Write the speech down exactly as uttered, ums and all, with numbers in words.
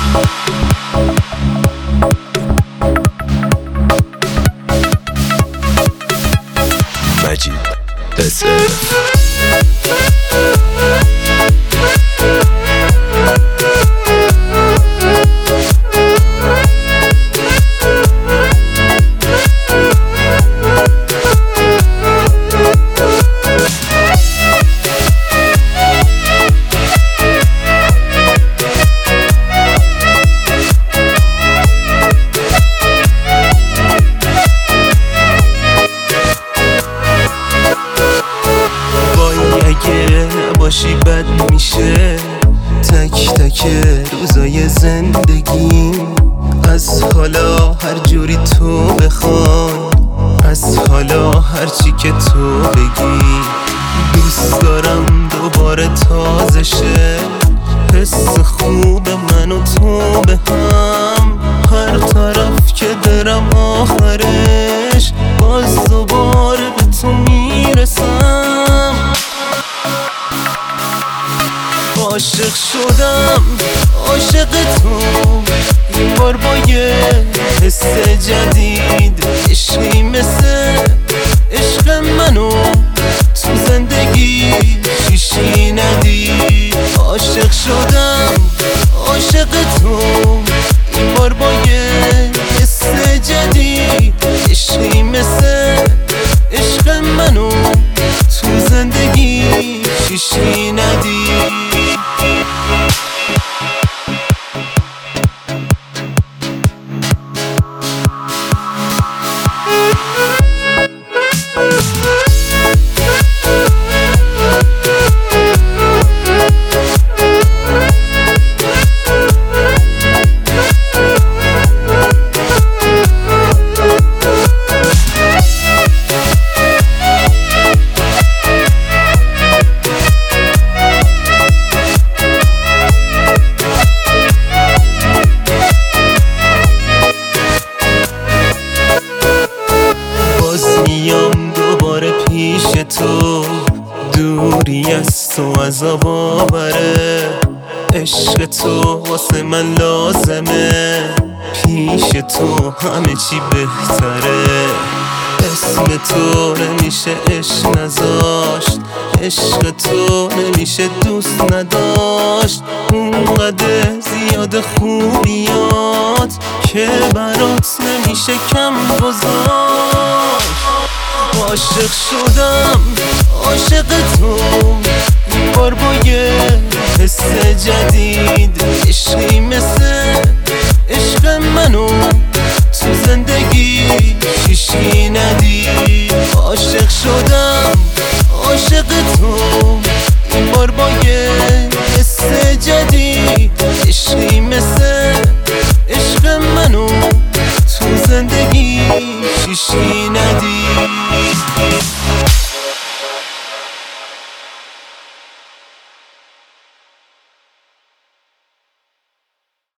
مجید اسف باشی بد میشه تک تک روزای زندگیم. از حالا هر جوری تو بخوای، از حالا هرچی که تو بگی. دوست دارم دوباره تازه شه حس خوب من و تو به هم. هر طرف که برم آخرش باز دوباره به تو میرسم. عاشق شدم عاشق تو این بار با یه حس جدید. عشقی مثل عشق منو تو زندگی شیشی ندید. عاشق شدم عاشق تو این بار با یه حس جدید. عشقی مثل عشق منو تو زندگی شیشی ندید. میام دوباره پیش تو، دوری از تو عذاب آوره. عشق تو واسه من لازمه، پیش تو همه چی بهتره. اسم تو نمیشه عشق نذاشت، عشق تو نمیشه دوست نداشت. اونقدر زیاد خوبیات که برات نمیشه کم گذاشت. عاشق شدم عاشق تو این بار با یه حس جدید. عشقی مثل عشق منو تو زندگی شیشی ندید. عاشق شدم عاشق تو این بار با یه